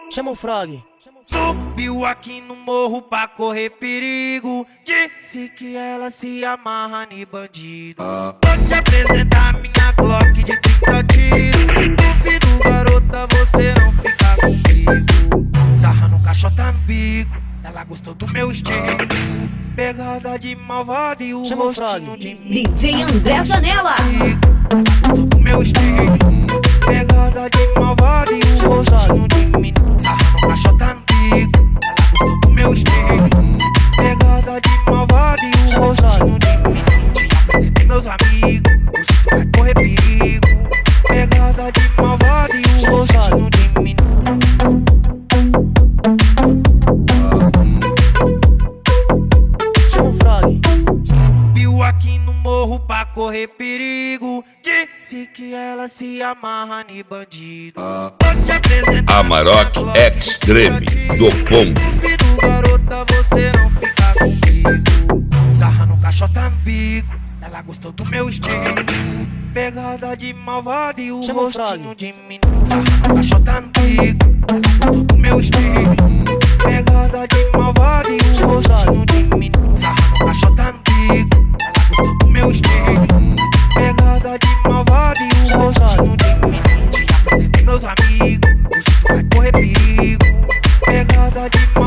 Chama o Frog. Subiu aqui no morro pra correr perigo. Disse que ela se amarra em bandido. Vou te apresentar minha Glock de 30 tiros. Duvido, garota, você não fica comigo. Sarra no caixota no bico, ela gostou do meu estilo. Pegada de malvado e o Chama o rostinho Frog. de mim. DJ André Zanella. Ela gostou do meu estilo. Pegada de malvado e o rostinho de mim. Sarra no caixota no bico, ela gostou do meu estilo. Pegada de malvado e o rostinho de mim. Te apresentei meus amigos, hoje tu vai correr perigo. Pegada de malvado e o rostinho de mim. Chama o Frog. Viu aqui no morro pra correr perigo. Disse que ela se amarra em bandido. Vou te apresentar Amarok minha Glock de Extreme 30 tiros. do Pombo. Duvido, garota, você não fica comigo. Sarra no caixota no bico, ela gostou do meu estilo. Pegada de malvado e o Chama o rostinho Frog. de mim. Sarra no caixota no bico, ela gostou do meu estilo. Pegada de malvado e o rostinho de mim. Sarra no caixota no bico, ela gostou do meu estilo. Pegada de malvado e o rostinho de mim. Te apresentei meus amigos, hoje tu vai correr perigo. Pegada de